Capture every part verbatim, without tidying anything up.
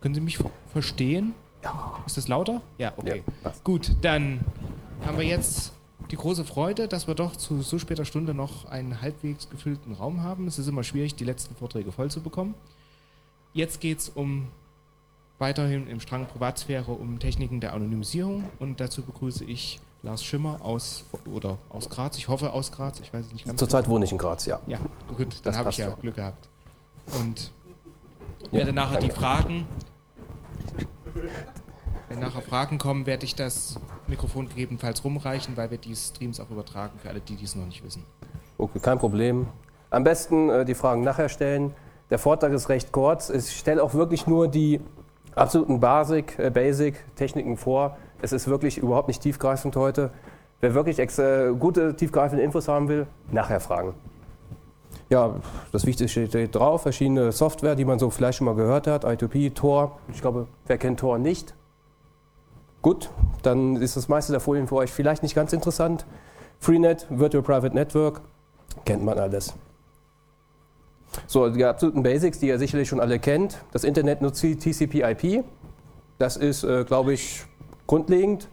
Können Sie mich verstehen? Ja. Ist das lauter? Ja, okay. Ja, gut, dann haben wir jetzt die große Freude, dass wir doch zu so später Stunde noch einen halbwegs gefüllten Raum haben. Es ist immer schwierig, die letzten Vorträge voll zu bekommen. Jetzt geht es um weiterhin im Strang Privatsphäre um Techniken der Anonymisierung und dazu begrüße ich Lars Schimmer aus oder aus Graz. Ich hoffe aus Graz, ich weiß es nicht ganz. Zurzeit wohne ich in Graz, ja. Ja, gut, dann habe ich ja so. Glück gehabt. Und Ja, werde nachher danke. die Fragen, wenn nachher Fragen kommen, werde ich das Mikrofon gegebenenfalls rumreichen, weil wir die Streams auch übertragen, für alle, die dies noch nicht wissen. Okay, kein Problem. Am besten äh, die Fragen nachher stellen. Der Vortrag ist recht kurz. Ich stelle auch wirklich nur die absoluten Basic, äh, Basic-Techniken vor. Es ist wirklich überhaupt nicht tiefgreifend heute. Wer wirklich ex äh, gute, tiefgreifende Infos haben will, nachher fragen. Ja, das Wichtigste steht drauf. Verschiedene Software, die man so vielleicht schon mal gehört hat. I zwei P, Tor. Ich glaube, wer kennt Tor nicht? Gut, dann ist das meiste der Folien für euch vielleicht nicht ganz interessant. Freenet, Virtual Private Network, kennt man alles. So, die absoluten Basics, die ihr sicherlich schon alle kennt. Das Internet nutzt T C P I P. Das ist, äh, glaube ich, grundlegend.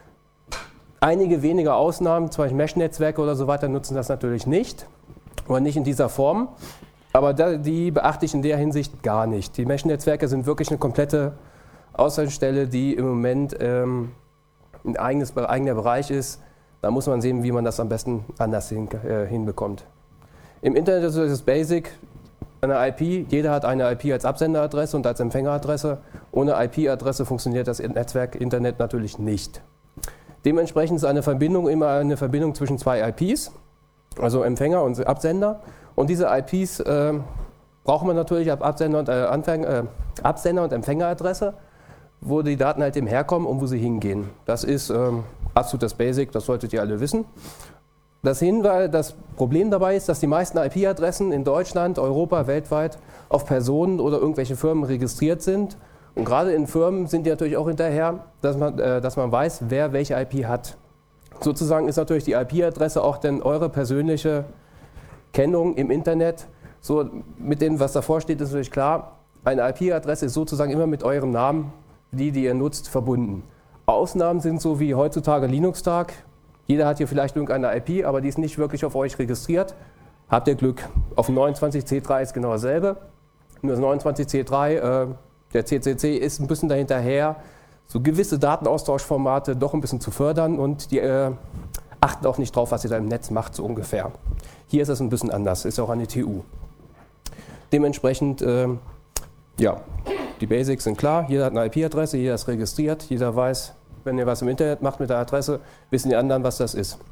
Einige wenige Ausnahmen, zum Beispiel Mesh-Netzwerke oder so weiter, nutzen das natürlich nicht. Oder nicht in dieser Form. Aber da, die beachte ich in der Hinsicht gar nicht. Die Mesh-Netzwerke sind wirklich eine komplette Außenstelle, die im Moment ähm, ein eigenes, eigener Bereich ist. Da muss man sehen, wie man das am besten anders hin, äh, hinbekommt. Im Internet ist es Basic, eine I P. Jeder hat eine I P als Absenderadresse und als Empfängeradresse. Ohne I P-Adresse funktioniert das Netzwerk Internet natürlich nicht. Dementsprechend ist eine Verbindung immer eine Verbindung zwischen zwei I Ps, also Empfänger und Absender. Und diese I Ps äh, braucht man natürlich ab Absender und, äh, Anfäng, äh, Absender und Empfängeradresse, wo die Daten halt eben herkommen und wo sie hingehen. Das ist ähm, absolut das Basic, das solltet ihr alle wissen. Das, Hinweis, das Problem dabei ist, dass die meisten I P-Adressen in Deutschland, Europa, weltweit auf Personen oder irgendwelche Firmen registriert sind. Und gerade in Firmen sind die natürlich auch hinterher, dass man, äh, dass man weiß, wer welche I P hat. Sozusagen ist natürlich die I P-Adresse auch denn eure persönliche Kennung im Internet. So mit dem, was davor steht, ist natürlich klar, eine I P-Adresse ist sozusagen immer mit eurem Namen, die, die ihr nutzt, verbunden. Ausnahmen sind so wie heutzutage Linux-Tag. Jeder hat hier vielleicht irgendeine I P, aber die ist nicht wirklich auf euch registriert. Habt ihr Glück. Auf dem neunundzwanzig C drei ist genau dasselbe. Nur das neunundzwanzig C drei, äh, der C C C ist ein bisschen dahinterher, so gewisse Datenaustauschformate doch ein bisschen zu fördern und die äh, achten auch nicht drauf, was ihr da im Netz macht, so ungefähr. Hier ist es ein bisschen anders, ist auch eine T U. Dementsprechend, äh, ja, die Basics sind klar. Jeder hat eine I P-Adresse, jeder ist registriert, jeder weiß, wenn ihr was im Internet macht mit der Adresse, wissen die anderen, was das ist.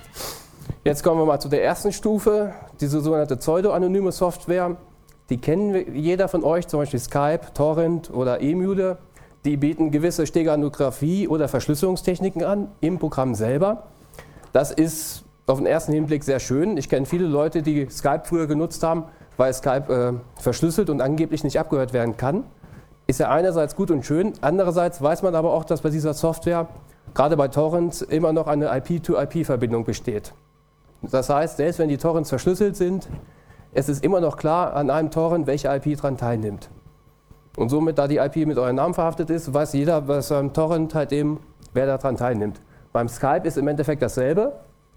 Jetzt kommen wir mal zu der ersten Stufe, diese sogenannte pseudo-anonyme Software. Die kennen jeder von euch, zum Beispiel Skype, Torrent oder Emule. Die bieten gewisse Steganographie oder Verschlüsselungstechniken an im Programm selber. Das ist auf den ersten Hinblick sehr schön. Ich kenne viele Leute, die Skype früher genutzt haben, weil Skype äh, verschlüsselt und angeblich nicht abgehört werden kann. Ist ja einerseits gut und schön, andererseits weiß man aber auch, dass bei dieser Software, gerade bei Torrents, immer noch eine I P to I P-Verbindung besteht. Das heißt, selbst wenn die Torrents verschlüsselt sind, es ist immer noch klar an einem Torrent, welche I P daran teilnimmt. Und somit, da die I P mit eurem Namen verhaftet ist, weiß jeder, was am Torrent halt eben, wer daran teilnimmt. Beim Skype ist im Endeffekt dasselbe.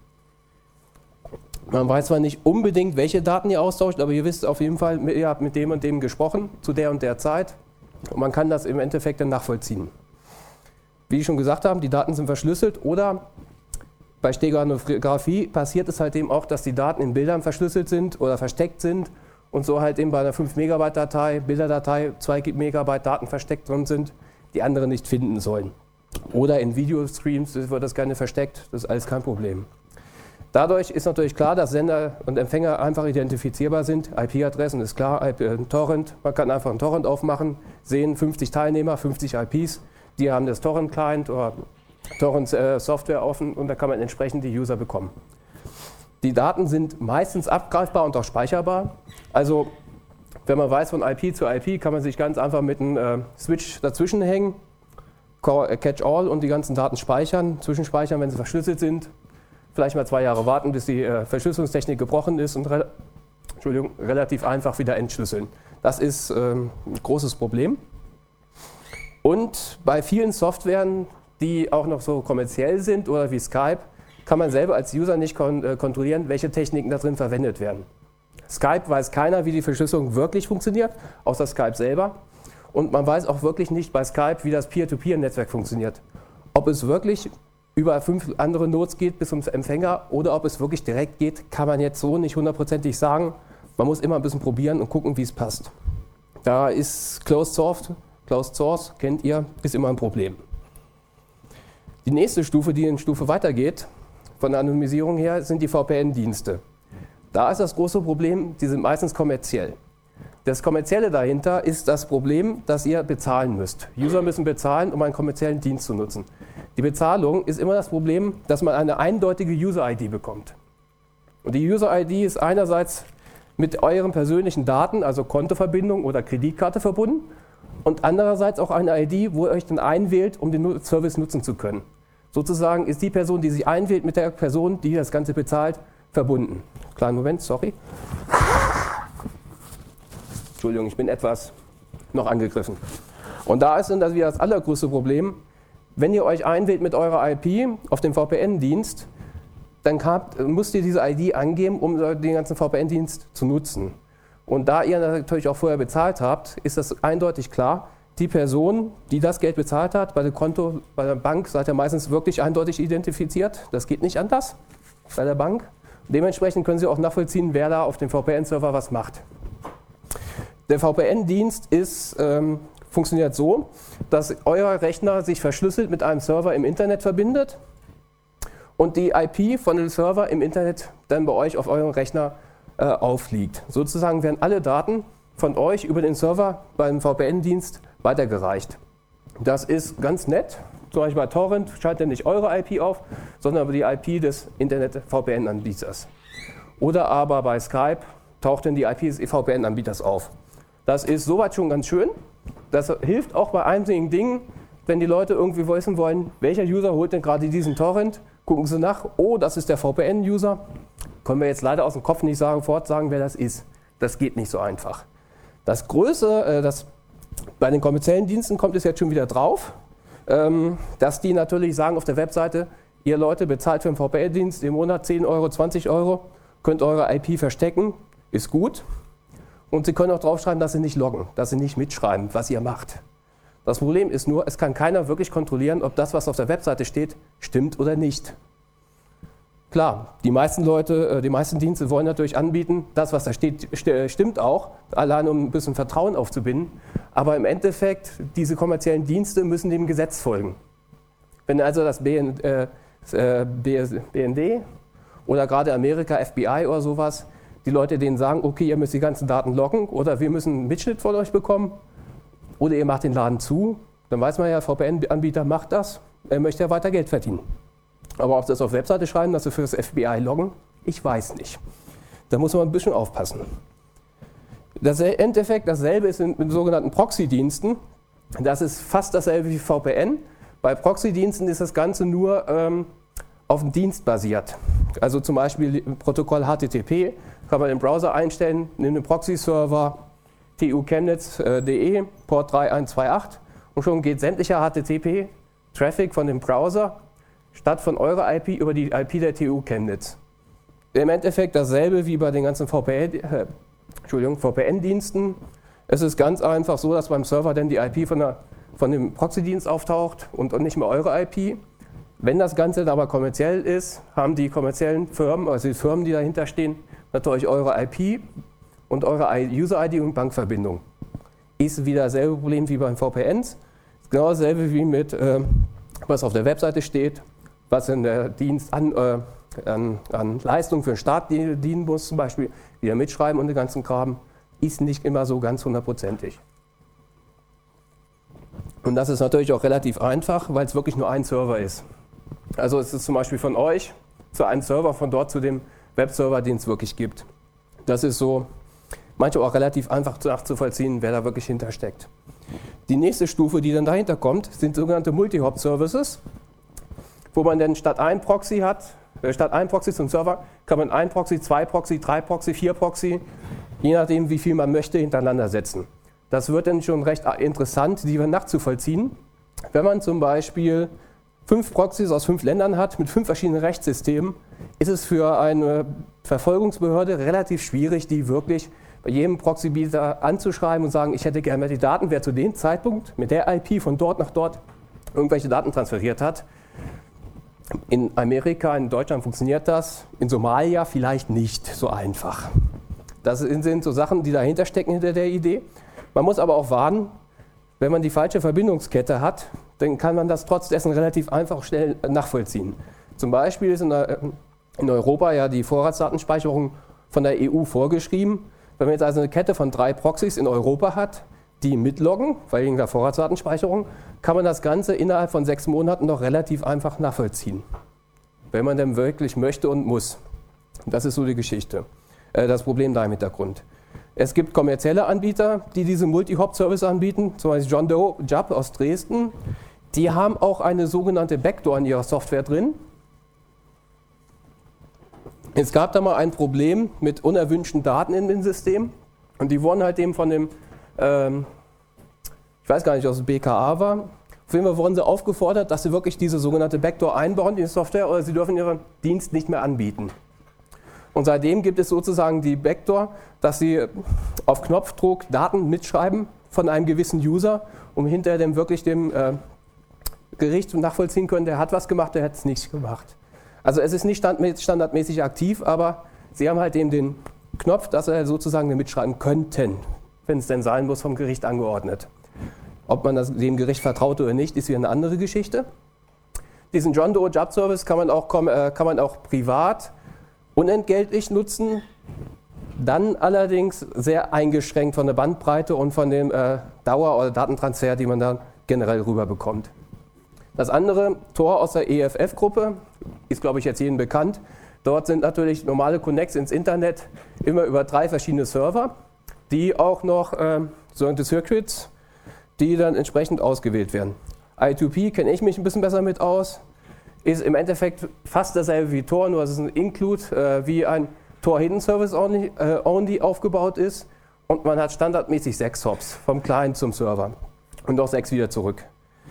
Man weiß zwar nicht unbedingt, welche Daten ihr austauscht, aber ihr wisst auf jeden Fall, ihr habt mit dem und dem gesprochen, zu der und der Zeit. Und man kann das im Endeffekt dann nachvollziehen. Wie ich schon gesagt habe, die Daten sind verschlüsselt oder bei Steganographie passiert es halt eben auch, dass die Daten in Bildern verschlüsselt sind oder versteckt sind und so halt eben bei einer fünf Megabyte Datei, Bilderdatei, zwei Megabyte Daten versteckt drin sind, die andere nicht finden sollen. Oder in Videostreams wird das gerne versteckt, das ist alles kein Problem. Dadurch ist natürlich klar, dass Sender und Empfänger einfach identifizierbar sind. I P-Adressen ist klar, I P, äh, Torrent, man kann einfach einen Torrent aufmachen, sehen fünfzig Teilnehmer, fünfzig I Ps, die haben das Torrent-Client oder Torrent-Software äh, offen und da kann man entsprechend die User bekommen. Die Daten sind meistens abgreifbar und auch speicherbar. Also wenn man weiß, von I P zu I P kann man sich ganz einfach mit einem äh, Switch dazwischen hängen, Catch-all und die ganzen Daten speichern, zwischenspeichern, wenn sie verschlüsselt sind. Vielleicht mal zwei Jahre warten, bis die äh, Verschlüsselungstechnik gebrochen ist und re Entschuldigung, relativ einfach wieder entschlüsseln. Das ist ähm, ein großes Problem. Und bei vielen Softwaren, die auch noch so kommerziell sind oder wie Skype, kann man selber als User nicht kon äh, kontrollieren, welche Techniken da drin verwendet werden. Skype weiß keiner, wie die Verschlüsselung wirklich funktioniert, außer Skype selber. Und man weiß auch wirklich nicht bei Skype, wie das Peer-to-Peer-Netzwerk funktioniert. Ob es wirklich über fünf andere Nodes geht bis zum Empfänger oder ob es wirklich direkt geht, kann man jetzt so nicht hundertprozentig sagen. Man muss immer ein bisschen probieren und gucken, wie es passt. Da ist Closed Source, Closed Source, kennt ihr, ist immer ein Problem. Die nächste Stufe, die eine Stufe weitergeht, von der Anonymisierung her, sind die V P N-Dienste. Da ist das große Problem, die sind meistens kommerziell. Das Kommerzielle dahinter ist das Problem, dass ihr bezahlen müsst. User müssen bezahlen, um einen kommerziellen Dienst zu nutzen. Die Bezahlung ist immer das Problem, dass man eine eindeutige User-I D bekommt. Und die User-I D ist einerseits mit euren persönlichen Daten, also Kontoverbindung oder Kreditkarte verbunden und andererseits auch eine I D, wo ihr euch dann einwählt, um den Service nutzen zu können. Sozusagen ist die Person, die sich einwählt, mit der Person, die das Ganze bezahlt, verbunden. Kleinen Moment, sorry. Entschuldigung, ich bin etwas noch angegriffen. Und da ist dann das wieder das allergrößte Problem. Wenn ihr euch einwählt mit eurer I P auf dem V P N-Dienst, dann habt, müsst ihr diese I D angeben, um den ganzen V P N-Dienst zu nutzen. Und da ihr natürlich auch vorher bezahlt habt, ist das eindeutig klar, die Person, die das Geld bezahlt hat, bei dem Konto, bei der Bank, seid ihr meistens wirklich eindeutig identifiziert. Das geht nicht anders bei der Bank. Dementsprechend können Sie auch nachvollziehen, wer da auf dem V P N-Server was macht. Der V P N-Dienst ist, ähm, funktioniert so, dass euer Rechner sich verschlüsselt mit einem Server im Internet verbindet und die I P von dem Server im Internet dann bei euch auf eurem Rechner äh, aufliegt. Sozusagen werden alle Daten von euch über den Server beim V P N-Dienst weitergereicht. Das ist ganz nett. Zum Beispiel bei Torrent schaltet ihr nicht eure I P auf, sondern die I P des Internet-V P N-Anbieters. Oder aber bei Skype taucht dann die I P des V P N-Anbieters auf. Das ist soweit schon ganz schön. Das hilft auch bei einigen Dingen, wenn die Leute irgendwie wissen wollen, welcher User holt denn gerade diesen Torrent, gucken sie nach, oh, das ist der V P N-User. Können wir jetzt leider aus dem Kopf nicht sagen, sofort sagen, wer das ist. Das geht nicht so einfach. Das Größte, äh, das bei den kommerziellen Diensten kommt es jetzt schon wieder drauf, ähm, dass die natürlich sagen auf der Webseite, ihr Leute bezahlt für einen V P N-Dienst im Monat zehn Euro, zwanzig Euro, könnt eure I P verstecken, ist gut. Und Sie können auch draufschreiben, dass Sie nicht loggen, dass Sie nicht mitschreiben, was ihr macht. Das Problem ist nur, es kann keiner wirklich kontrollieren, ob das, was auf der Webseite steht, stimmt oder nicht. Klar, die meisten Leute, die meisten Dienste wollen natürlich anbieten, das, was da steht, stimmt auch, allein um ein bisschen Vertrauen aufzubinden. Aber im Endeffekt, diese kommerziellen Dienste müssen dem Gesetz folgen. Wenn also das B N D oder gerade Amerika, F B I oder sowas, die Leute denen sagen, okay, ihr müsst die ganzen Daten loggen oder wir müssen einen Mitschnitt von euch bekommen oder ihr macht den Laden zu, dann weiß man ja, V P N-Anbieter macht das, er möchte ja weiter Geld verdienen. Aber ob sie das auf Webseite schreiben, dass sie für das F B I loggen, ich weiß nicht. Da muss man ein bisschen aufpassen. Das Endeffekt, dasselbe ist mit sogenannten Proxy-Diensten. Das ist fast dasselbe wie V P N. Bei Proxy-Diensten ist das Ganze nur ähm, auf dem Dienst basiert. Also zum Beispiel Protokoll H T T P kann man im Browser einstellen, nimmt den Proxy-Server T U Chemnitz punkt de, Port drei eins zwei acht und schon geht sämtlicher H T T P-Traffic von dem Browser statt von eurer I P über die I P der T U Chemnitz. Im Endeffekt dasselbe wie bei den ganzen V P N, äh, Entschuldigung, V P N-Diensten. Es ist ganz einfach so, dass beim Server dann die I P von, der, von dem Proxy-Dienst auftaucht und nicht mehr eure I P. Wenn das Ganze dann aber kommerziell ist, haben die kommerziellen Firmen, also die Firmen, die dahinter stehen, natürlich eure I P und eure User-I D und Bankverbindung. Ist wieder dasselbe Problem wie beim V P Ns. Genau dasselbe wie mit, äh, was auf der Webseite steht, was in der Dienst an, äh, an, an Leistung für den Staat dienen muss, zum Beispiel wieder mitschreiben und den ganzen Kram, ist nicht immer so ganz hundertprozentig. Und das ist natürlich auch relativ einfach, weil es wirklich nur ein Server ist. Also es ist zum Beispiel von euch zu einem Server, von dort zu dem Webserver, den es wirklich gibt. Das ist so manchmal auch relativ einfach nachzuvollziehen, wer da wirklich hintersteckt. Die nächste Stufe, die dann dahinter kommt, sind sogenannte Multi-Hop-Services, wo man dann statt ein Proxy hat, äh, statt ein Proxy zum Server, kann man ein Proxy, zwei Proxy, drei Proxy, vier Proxy, je nachdem wie viel man möchte, hintereinander setzen. Das wird dann schon recht interessant, die nachzuvollziehen. Wenn man zum Beispiel fünf Proxys aus fünf Ländern hat, mit fünf verschiedenen Rechtssystemen, ist es für eine Verfolgungsbehörde relativ schwierig, die wirklich bei jedem Proxybieter anzuschreiben und sagen, ich hätte gerne die Daten, wer zu dem Zeitpunkt mit der I P von dort nach dort irgendwelche Daten transferiert hat. In Amerika, in Deutschland funktioniert das, in Somalia vielleicht nicht so einfach. Das sind so Sachen, die dahinter stecken hinter der Idee. Man muss aber auch warnen, wenn man die falsche Verbindungskette hat, dann kann man das trotz dessen relativ einfach schnell nachvollziehen. Zum Beispiel ist in, der, in Europa ja die Vorratsdatenspeicherung von der E U vorgeschrieben. Wenn man jetzt also eine Kette von drei Proxys in Europa hat, die mitloggen, wegen der Vorratsdatenspeicherung, kann man das Ganze innerhalb von sechs Monaten noch relativ einfach nachvollziehen. Wenn man denn wirklich möchte und muss. Das ist so die Geschichte, äh, das Problem da im Hintergrund. Es gibt kommerzielle Anbieter, die diese Multi-Hop-Service anbieten, zum Beispiel John Doe Job aus Dresden. Die haben auch eine sogenannte Backdoor in ihrer Software drin. Es gab da mal ein Problem mit unerwünschten Daten in dem System und die wurden halt eben von dem, ähm, ich weiß gar nicht, was das B K A war, auf jeden Fall wurden sie aufgefordert, dass sie wirklich diese sogenannte Backdoor einbauen in die Software oder sie dürfen ihren Dienst nicht mehr anbieten. Und seitdem gibt es sozusagen die Backdoor, dass Sie auf Knopfdruck Daten mitschreiben von einem gewissen User, um hinterher dem wirklich dem äh, Gericht nachvollziehen können, der hat was gemacht, der hat es nicht gemacht. Also es ist nicht standardmäßig aktiv, aber Sie haben halt eben den Knopf, dass Sie sozusagen mitschreiben könnten, wenn es denn sein muss, vom Gericht angeordnet. Ob man das dem Gericht vertraut oder nicht, ist wieder eine andere Geschichte. Diesen John Doe Job Service kann man auch, kann man auch privat unentgeltlich nutzen, dann allerdings sehr eingeschränkt von der Bandbreite und von dem äh, Dauer- oder Datentransfer, die man da generell rüber bekommt. Das andere, Tor aus der E F F-Gruppe, ist glaube ich jetzt jedem bekannt. Dort sind natürlich normale Connects ins Internet immer über drei verschiedene Server, die auch noch äh, sogenannte Circuits, die dann entsprechend ausgewählt werden. I zwei P kenne ich mich ein bisschen besser mit aus. Ist im Endeffekt fast dasselbe wie Tor, nur dass es ein Include äh, wie ein Tor Hidden Service only, äh, only aufgebaut ist und man hat standardmäßig sechs Hops vom Client zum Server und auch sechs wieder zurück.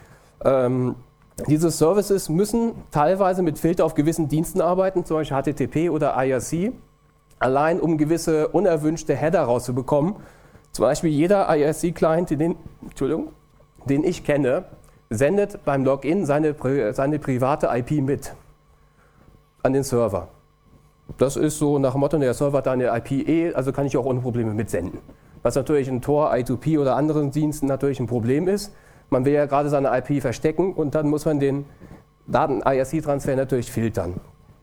Ähm, diese Services müssen teilweise mit Filter auf gewissen Diensten arbeiten, zum Beispiel H T T P oder I R C, allein um gewisse unerwünschte Header rauszubekommen. Zum Beispiel jeder I R C-Client, den, Entschuldigung, den ich kenne, sendet beim Login seine, seine private I P mit an den Server. Das ist so nach dem Motto, der Server hat eine I P eh, also kann ich auch ohne Probleme mitsenden. Was natürlich in Tor, I zwei P oder anderen Diensten natürlich ein Problem ist. Man will ja gerade seine I P verstecken und dann muss man den Daten-I R C-Transfer natürlich filtern.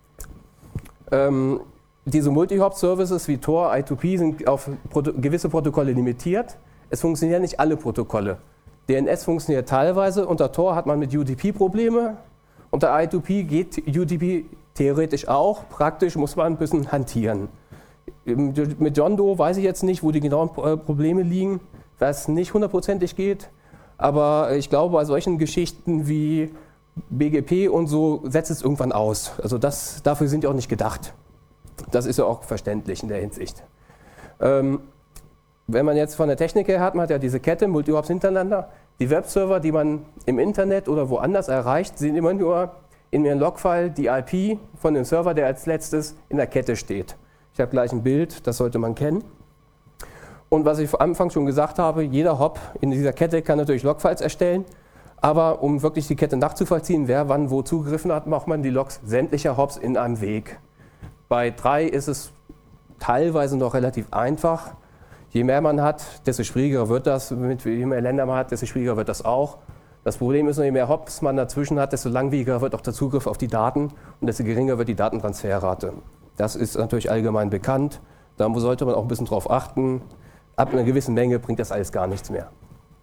Ähm, diese Multi-Hop-Services wie Tor, I zwei P sind auf Proto- gewisse Protokolle limitiert. Es funktionieren nicht alle Protokolle. D N S funktioniert teilweise, unter Tor hat man mit U D P Probleme, unter I zwei P geht U D P theoretisch auch, praktisch muss man ein bisschen hantieren. Mit John Doe weiß ich jetzt nicht, wo die genauen Probleme liegen, was nicht hundertprozentig geht, aber ich glaube, bei solchen Geschichten wie B G P und so setzt es irgendwann aus. Also das, dafür sind die auch nicht gedacht. Das ist ja auch verständlich in der Hinsicht. Ähm, Wenn man jetzt von der Technik her hat, man hat ja diese Kette, Multi-Hops hintereinander. Die Webserver, die man im Internet oder woanders erreicht, sehen immer nur in ihrem Logfile die I P von dem Server, der als letztes in der Kette steht. Ich habe gleich ein Bild, das sollte man kennen. Und was ich am Anfang schon gesagt habe, jeder Hop in dieser Kette kann natürlich Logfiles erstellen, aber um wirklich die Kette nachzuvollziehen, wer wann wo zugegriffen hat, macht man die Logs sämtlicher Hops in einem Weg. Bei drei ist es teilweise noch relativ einfach. Je mehr man hat, desto schwieriger wird das. Je mehr Länder man hat, desto schwieriger wird das auch. Das Problem ist nur, je mehr Hops man dazwischen hat, desto langwieriger wird auch der Zugriff auf die Daten und desto geringer wird die Datentransferrate. Das ist natürlich allgemein bekannt. Da sollte man auch ein bisschen drauf achten. Ab einer gewissen Menge bringt das alles gar nichts mehr.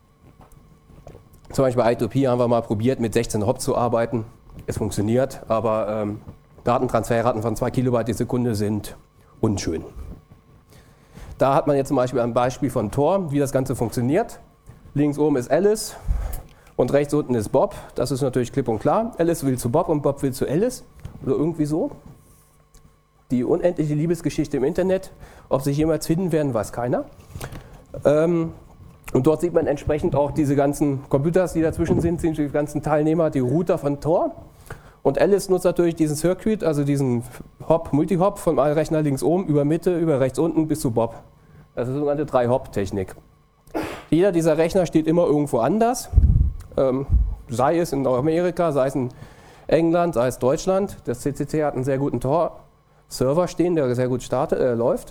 Zum Beispiel bei I zwei P haben wir mal probiert, mit sechzehn Hops zu arbeiten. Es funktioniert, aber ähm, Datentransferraten von zwei Kilobyte die Sekunde sind unschön. Da hat man jetzt zum Beispiel ein Beispiel von Tor, wie das Ganze funktioniert. Links oben ist Alice und rechts unten ist Bob. Das ist natürlich klipp und klar. Alice will zu Bob und Bob will zu Alice. Oder irgendwie so. Die unendliche Liebesgeschichte im Internet. Ob sie jemals finden werden, weiß keiner. Ähm, Und dort sieht man entsprechend auch diese ganzen Computers, die dazwischen sind, sind die ganzen Teilnehmer, die Router von Tor. Und Alice nutzt natürlich diesen Circuit, also diesen Hop, Multi-Hop von einem Rechner links oben, über Mitte, über rechts unten bis zu Bob. Das ist die sogenannte drei Hop Technik. Jeder dieser Rechner steht immer irgendwo anders, ähm, sei es in Amerika, sei es in England, sei es Deutschland. Das C C C hat einen sehr guten Tor-Server stehen, der sehr gut startet, äh, läuft.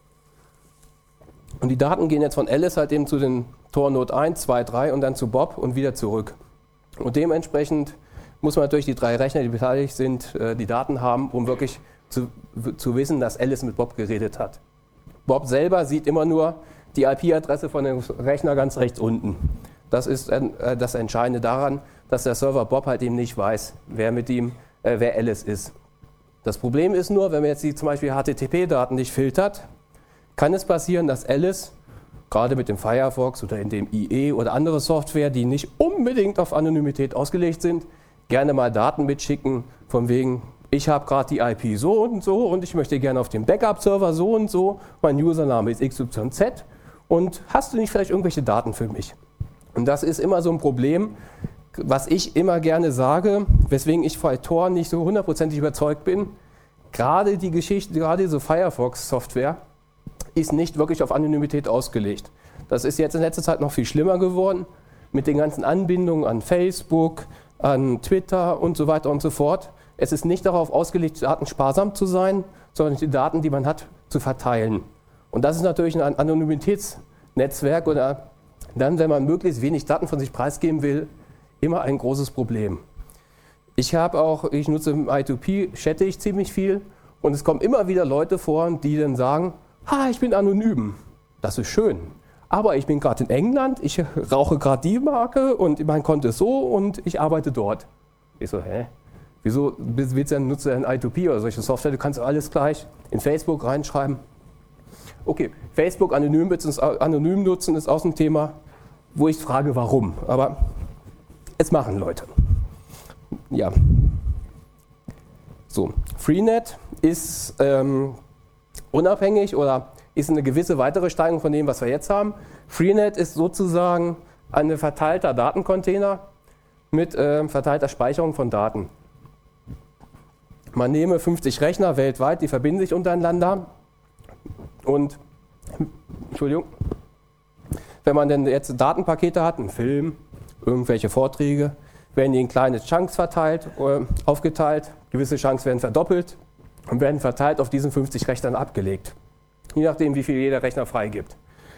Und die Daten gehen jetzt von Alice halt eben zu den Tor-Node eins, zwei, drei und dann zu Bob und wieder zurück. Und dementsprechend muss man natürlich die drei Rechner, die beteiligt sind, die Daten haben, um wirklich zu, zu wissen, dass Alice mit Bob geredet hat. Bob selber sieht immer nur die I P-Adresse von dem Rechner ganz rechts unten. Das ist das Entscheidende daran, dass der Server Bob halt eben nicht weiß, wer mit ihm, äh, wer Alice ist. Das Problem ist nur, wenn man jetzt die zum Beispiel H T T P-Daten nicht filtert, kann es passieren, dass Alice, gerade mit dem Firefox oder in dem I E oder andere Software, die nicht unbedingt auf Anonymität ausgelegt sind, gerne mal Daten mitschicken, von wegen, ich habe gerade die I P so und so und ich möchte gerne auf dem Backup-Server so und so, mein Username ist X Y Z und hast du nicht vielleicht irgendwelche Daten für mich? Und das ist immer so ein Problem, was ich immer gerne sage, weswegen ich bei Tor nicht so hundertprozentig überzeugt bin. Gerade die Geschichte, gerade diese Firefox-Software ist nicht wirklich auf Anonymität ausgelegt. Das ist jetzt in letzter Zeit noch viel schlimmer geworden mit den ganzen Anbindungen an Facebook, an Twitter und so weiter und so fort. Es ist nicht darauf ausgelegt, Daten sparsam zu sein, sondern die Daten, die man hat, zu verteilen. Und das ist natürlich ein Anonymitätsnetzwerk oder dann, wenn man möglichst wenig Daten von sich preisgeben will, immer ein großes Problem. Ich habe auch, ich nutze im I zwei P, chatte ich ziemlich viel und es kommen immer wieder Leute vor, die dann sagen, ha, ich bin anonym. Das ist schön. Aber ich bin gerade in England, ich rauche gerade die Marke und mein Konto ist so und ich arbeite dort. Ich so, hä? Wieso willst du denn, nutzt du denn I zwei P oder solche Software? Du kannst alles gleich in Facebook reinschreiben. Okay, Facebook anonym, anonym nutzen ist auch ein Thema, wo ich frage, warum. Aber es machen Leute. Ja. So, Freenet ist ähm, unabhängig oder ist eine gewisse weitere Steigerung von dem, was wir jetzt haben. Freenet ist sozusagen ein verteilter Datencontainer mit äh, verteilter Speicherung von Daten. Man nehme fünfzig Rechner weltweit, die verbinden sich untereinander und, Entschuldigung, wenn man denn jetzt Datenpakete hat, einen Film, irgendwelche Vorträge, werden die in kleine Chunks verteilt, äh, aufgeteilt, gewisse Chunks werden verdoppelt und werden verteilt auf diesen fünfzig Rechnern abgelegt. Je nachdem, wie viel jeder Rechner freigibt.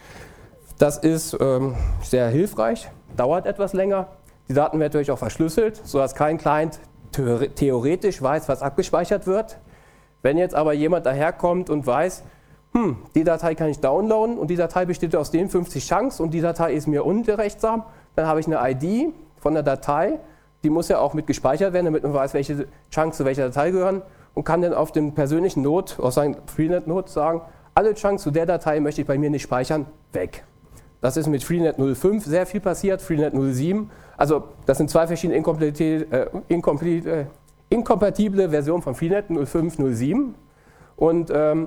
Das ist ähm, sehr hilfreich, dauert etwas länger. Die Daten werden natürlich auch verschlüsselt, sodass kein Client theoretisch weiß, was abgespeichert wird. Wenn jetzt aber jemand daherkommt und weiß, hm, die Datei kann ich downloaden und die Datei besteht aus den fünfzig Chunks und die Datei ist mir unberechtsam, dann habe ich eine I D von der Datei, die muss ja auch mit gespeichert werden, damit man weiß, welche Chunks zu welcher Datei gehören und kann dann auf dem persönlichen Node, aus seinem Freenet-Node sagen, alle Chunks zu der Datei möchte ich bei mir nicht speichern, weg. Das ist mit Freenet null Punkt fünf sehr viel passiert, Freenet null Punkt sieben. Also das sind zwei verschiedene äh, äh, inkompatible Versionen von Freenet, null Punkt fünf, null Punkt sieben. Und ähm,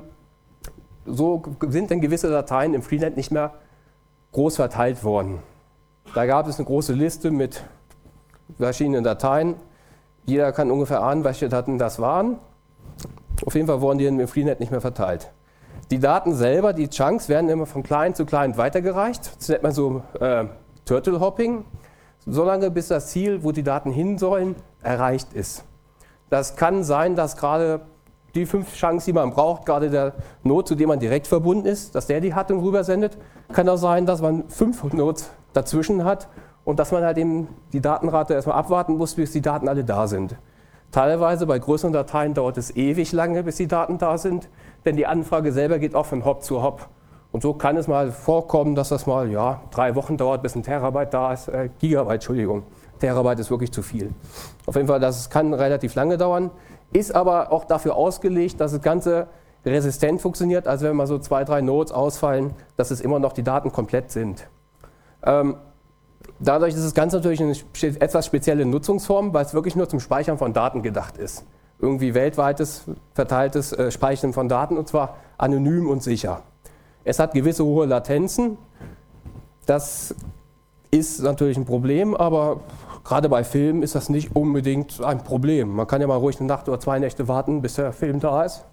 so sind dann gewisse Dateien im Freenet nicht mehr groß verteilt worden. Da gab es eine große Liste mit verschiedenen Dateien. Jeder kann ungefähr ahnen, welche Daten das waren. Auf jeden Fall wurden die im Freenet nicht mehr verteilt. Die Daten selber, die Chunks, werden immer von Client zu Client weitergereicht. Das nennt man so äh, Turtle Hopping, solange bis das Ziel, wo die Daten hin sollen, erreicht ist. Das kann sein, dass gerade die fünf Chunks, die man braucht, gerade der Node, zu dem man direkt verbunden ist, dass der die hat und rübersendet. Kann auch sein, dass man fünf Nodes dazwischen hat und dass man halt eben die Datenrate erstmal abwarten muss, bis die Daten alle da sind. Teilweise bei größeren Dateien dauert es ewig lange, bis die Daten da sind, denn die Anfrage selber geht auch von Hop zu Hop. Und so kann es mal vorkommen, dass das mal ja, drei Wochen dauert, bis ein Terabyte da ist. Äh, Gigabyte, Entschuldigung. Terabyte ist wirklich zu viel. Auf jeden Fall, das kann relativ lange dauern, ist aber auch dafür ausgelegt, dass das Ganze resistent funktioniert. Also wenn mal so zwei, drei Nodes ausfallen, dass es immer noch die Daten komplett sind. Ähm, dadurch ist das Ganze natürlich eine etwas spezielle Nutzungsform, weil es wirklich nur zum Speichern von Daten gedacht ist. Irgendwie weltweites, verteiltes äh, Speichern von Daten und zwar anonym und sicher. Es hat gewisse hohe Latenzen. Das ist natürlich ein Problem, aber gerade bei Filmen ist das nicht unbedingt ein Problem. Man kann ja mal ruhig eine Nacht oder zwei Nächte warten, bis der Film da ist.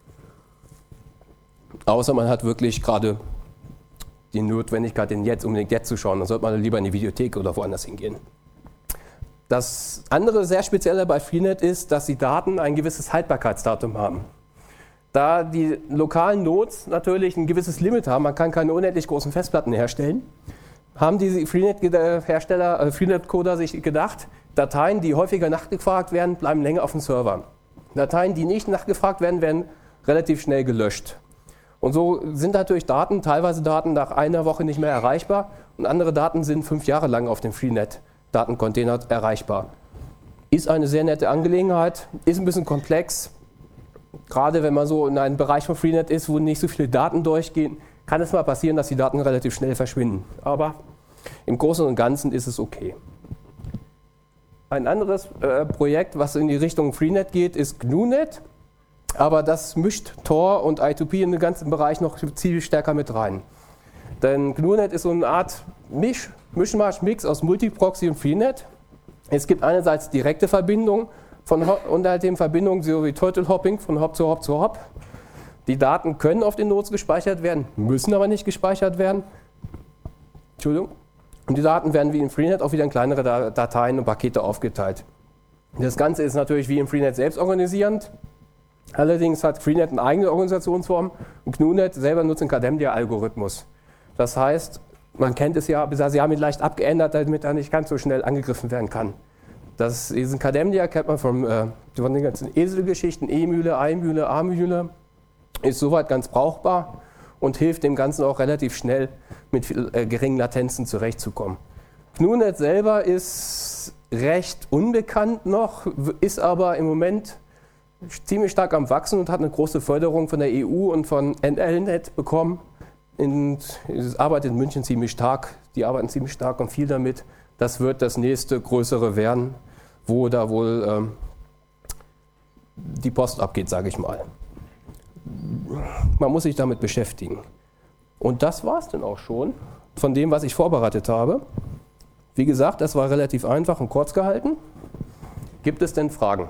Außer man hat wirklich gerade die Notwendigkeit, den jetzt unbedingt jetzt zu schauen. Dann sollte man lieber in die Videothek oder woanders hingehen. Das andere sehr Spezielle bei Freenet ist, dass die Daten ein gewisses Haltbarkeitsdatum haben. Da die lokalen Nodes natürlich ein gewisses Limit haben, man kann keine unendlich großen Festplatten herstellen, haben die Freenet-Hersteller, äh, Freenet-Coder sich gedacht, Dateien, die häufiger nachgefragt werden, bleiben länger auf dem Server. Dateien, die nicht nachgefragt werden, werden relativ schnell gelöscht. Und so sind natürlich Daten, teilweise Daten nach einer Woche nicht mehr erreichbar und andere Daten sind fünf Jahre lang auf dem Freenet-Datencontainer erreichbar. Ist eine sehr nette Angelegenheit, ist ein bisschen komplex. Gerade wenn man so in einem Bereich von Freenet ist, wo nicht so viele Daten durchgehen, kann es mal passieren, dass die Daten relativ schnell verschwinden. Aber im Großen und Ganzen ist es okay. Ein anderes äh, Projekt, was in die Richtung Freenet geht, ist G N U Net. Aber das mischt Tor und I zwei P in den ganzen Bereich noch ziemlich stärker mit rein. Denn G N U Net ist so eine Art Misch, Mischmasch, Mix aus Multiproxy und Freenet. Es gibt einerseits direkte Verbindungen von unterhaltsamen Verbindungen, so wie Turtle Hopping von Hop zu Hop zu Hop. Die Daten können auf den Nodes gespeichert werden, müssen aber nicht gespeichert werden. Entschuldigung. Und die Daten werden wie in Freenet auch wieder in kleinere Dateien und Pakete aufgeteilt. Das Ganze ist natürlich wie in Freenet selbst organisierend. Allerdings hat Freenet eine eigene Organisationsform und G N U Net selber nutzt den Kademlia-Algorithmus. Das heißt, man kennt es ja, sie haben ihn leicht abgeändert, damit er nicht ganz so schnell angegriffen werden kann. Das, diesen Kademlia kennt man vom, äh, von den ganzen Eselgeschichten, E-Mühle, I-Mühle, A-Mühle, ist soweit ganz brauchbar und hilft dem Ganzen auch relativ schnell mit viel, äh, geringen Latenzen zurechtzukommen. G N U Net selber ist recht unbekannt noch, ist aber im Moment ziemlich stark am Wachsen und hat eine große Förderung von der E U und von N L Net bekommen. In, es arbeitet in München ziemlich stark, die arbeiten ziemlich stark und viel damit. Das wird das nächste größere werden, wo da wohl ähm, die Post abgeht, sage ich mal. Man muss sich damit beschäftigen. Und das war es dann auch schon von dem, was ich vorbereitet habe. Wie gesagt, das war relativ einfach und kurz gehalten. Gibt es denn Fragen?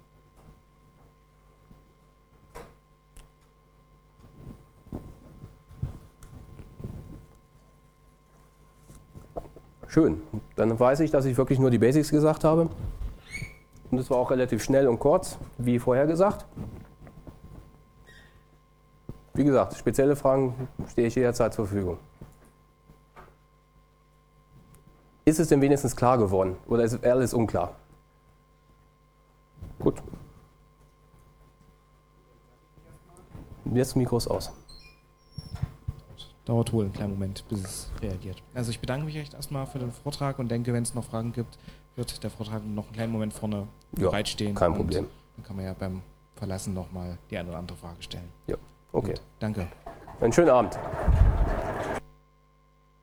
Schön, dann weiß ich, dass ich wirklich nur die Basics gesagt habe. Und es war auch relativ schnell und kurz, wie vorher gesagt. Wie gesagt, spezielle Fragen stehe ich jederzeit zur Verfügung. Ist es denn wenigstens klar geworden oder ist alles unklar? Gut. Jetzt Mikro ist aus. Dauert wohl einen kleinen Moment, bis es reagiert. Also ich bedanke mich echt erstmal für den Vortrag und denke, wenn es noch Fragen gibt, wird der Vortrag noch einen kleinen Moment vorne ja, bereitstehen. Kein Problem. Dann kann man ja beim Verlassen nochmal die eine oder andere Frage stellen. Ja, okay. Gut, danke. Einen schönen Abend.